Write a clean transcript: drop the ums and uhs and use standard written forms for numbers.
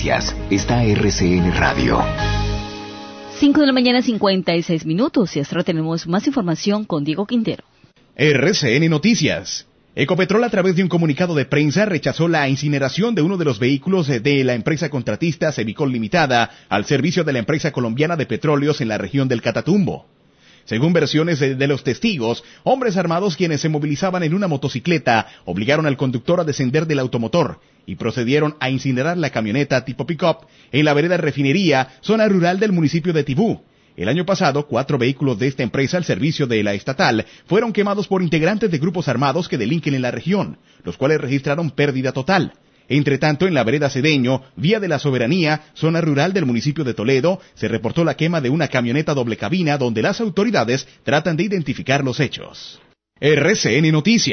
noticias está RCN Radio. 5 de la mañana, 56 minutos, y hasta ahora tenemos más información con Diego Quintero. RCN Noticias. Ecopetrol, a través de un comunicado de prensa, rechazó la incineración de uno de los vehículos de la empresa contratista Cevicol Limitada al servicio de la empresa colombiana de petróleos en la región del Catatumbo. Según versiones de los testigos, hombres armados quienes se movilizaban en una motocicleta obligaron al conductor a descender del automotor y procedieron a incinerar la camioneta tipo pick-up en la vereda Refinería, zona rural del municipio de Tibú. El año pasado, 4 vehículos de esta empresa al servicio de la estatal fueron quemados por integrantes de grupos armados que delinquen en la región, los cuales registraron pérdida total. Entre tanto, en la vereda Cedeño, vía de la Soberanía, zona rural del municipio de Toledo, se reportó la quema de una camioneta doble cabina donde las autoridades tratan de identificar los hechos. RCN Noticias.